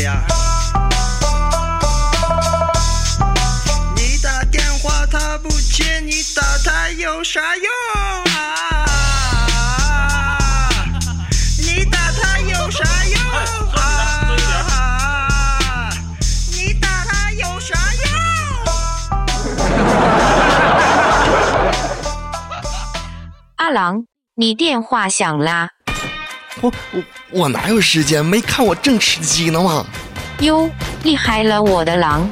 呀。你打电话他不接，你打他有啥用啊？你打他有啥用啊？你打他有啥用？ 阿郎，你电话响啦。 我哪有时间？没看我正吃鸡呢吗？ 哟，厉害了我的狼！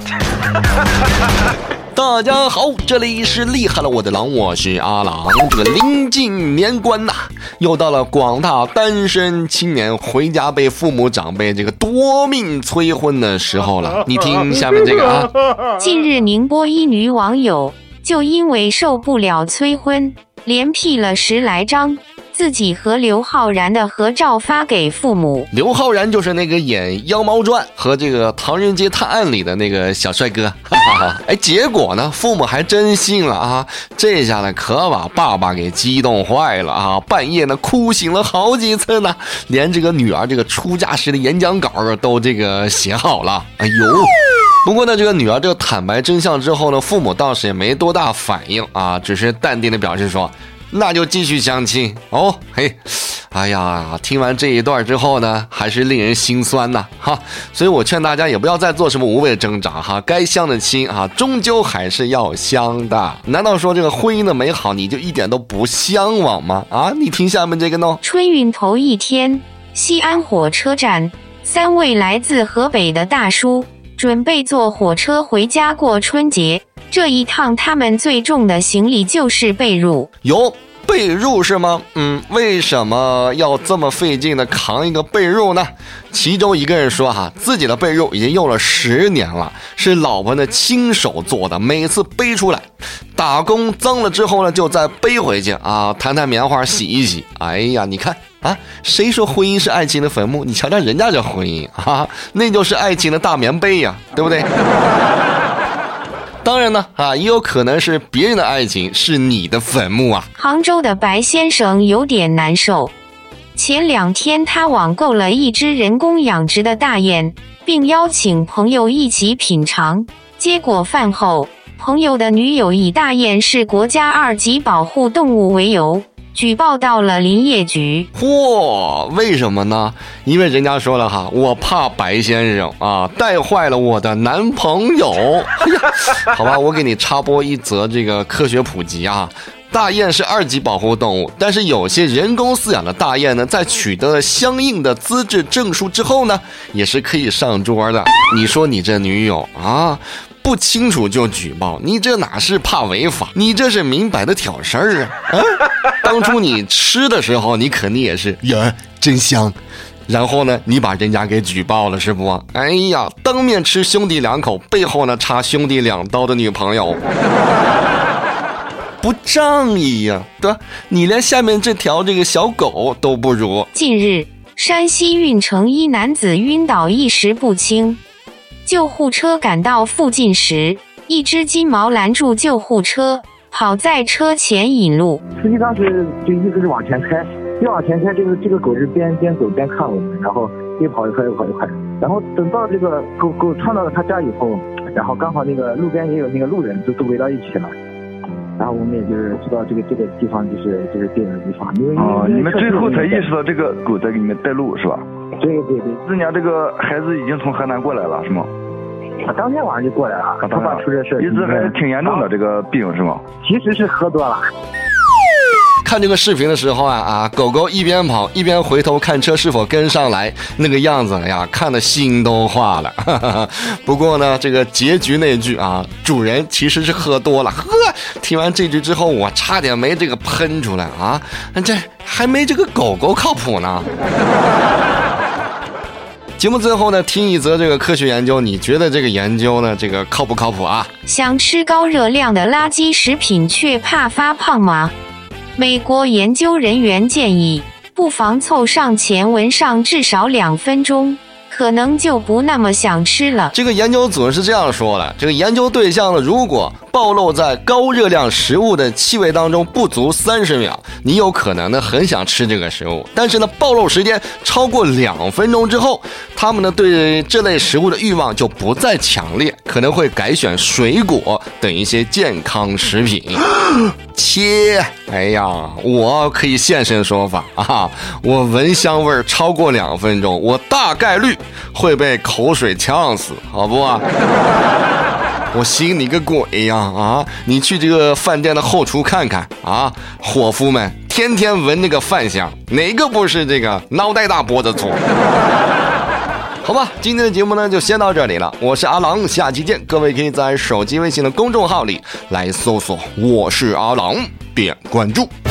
大家好，这里是厉害了我的狼，我是阿郎。这个临近年关呐，又到了广大单身青年回家被父母长辈这个夺命催婚的时候了。你听下面这个啊。 近日宁波一女网友就因为受不了催婚，连 P 了10来张自己和刘昊然的合照发给父母。 刘昊然就是那个演《妖猫传》和这个《唐人街探案》里的那个小帅哥。哎，结果呢，父母还真信了啊！这下呢，可把爸爸给激动坏了啊！半夜呢，哭醒了好几次呢，连这个女儿这个出嫁时的演讲稿都这个写好了。哎呦！不过呢，这个女儿这个坦白真相之后呢，父母倒是也没多大反应啊，只是淡定的表示说，那就继续相亲哦。嘿，哎呀，听完这一段之后呢，还是令人心酸呐哈。所以我劝大家也不要再做什么无谓的挣扎哈，该相的亲啊，终究还是要相的。难道说这个婚姻的美好你就一点都不向往吗？啊，你听下面这个呢。 春运头一天，西安火车站，3位来自河北的大叔准备坐火车回家过春节。这一趟他们最重的行李就是被褥。 有被褥是吗？为什么要这么费劲的扛一个被褥呢？其中一个人说哈，自己的被褥已经用了10年了，是老婆呢亲手做的，每次背出来打工脏了之后呢，就再背回去啊，弹弹棉花洗一洗。哎呀，你看啊，谁说婚姻是爱情的坟墓？你瞧瞧人家这婚姻啊，那就是爱情的大棉被呀，对不对？当然呢，也有可能是别人的爱情是你的坟墓啊。 杭州的白先生有点难受，前2天他网购了一只人工养殖的大雁，并邀请朋友一起品尝。结果饭后，朋友的女友以大雁是国家2级保护动物为由，举报到了林业局。 为什么呢？因为人家说了哈，我怕白先生啊带坏了我的男朋友。好吧，我给你插播一则这个科学普及啊。大雁是2级保护动物，但是有些人工饲养的大雁呢，在取得了相应的资质证书之后呢，也是可以上桌的。你说你这女友啊，不清楚就举报，你这哪是怕违法，你这是明摆的挑事儿啊！当初你吃的时候，你肯定也是呀，真香。然后呢，你把人家给举报了是不？哎呀，当面吃兄弟2口，背后呢插兄弟2刀的女朋友，不仗义呀，对吧？你连下面这条这个小狗都不如。 近日，山西运城一男子晕倒一时不清，救护车赶到附近时，一只金毛拦住救护车，跑在车前引路。 司机当时就一直是往前开，越往前开，这个狗是边走边看我们，然后越跑越快，然后等到这个狗窜到了他家以后，然后刚好那个路边也有那个路人，都围到一起了。然后我们也就是知道这个地方就是对的地方，因为你们最后才意识到这个狗在给你们带路是吧？ 对， 人家这个孩子已经从河南过来了是吗？ 当天晚上就过来了，他爸出这事， 一直还挺严重的这个病是吗？ 其实是喝多了。 看这个视频的时候狗狗一边跑一边回头看车是否跟上来，那个样子呀，看得心都化了。不过呢，这个结局那句主人其实是喝多了。听完这句之后，我差点没这个喷出来啊！这还没这个狗狗靠谱呢。节目最后呢，听一则这个科学研究，你觉得这个研究呢，这个靠不靠谱啊？ 想吃高热量的垃圾食品却怕发胖吗？美国研究人员建议，不妨凑上前闻上至少2分钟， 可能就不那么想吃了。 这个研究组是这样说的，这个研究对象呢，如果暴露在高热量食物的气味当中不足30秒，你有可能呢很想吃这个食物，但是呢暴露时间超过2分钟之后，他们呢对这类食物的欲望就不再强烈，可能会改选水果等一些健康食品。切，哎呀，我可以现身说法啊！我闻香味超过2分钟，我大概率会被口水呛死，好不啊？我信你个鬼呀！啊，你去这个饭店的后厨看看啊，伙夫们天天闻那个饭香，哪个不是这个脑袋大脖子粗？好吧，今天的节目呢就先到这里了，我是阿郎，下期见。各位可以在手机微信的公众号里来搜索我是阿郎，点关注。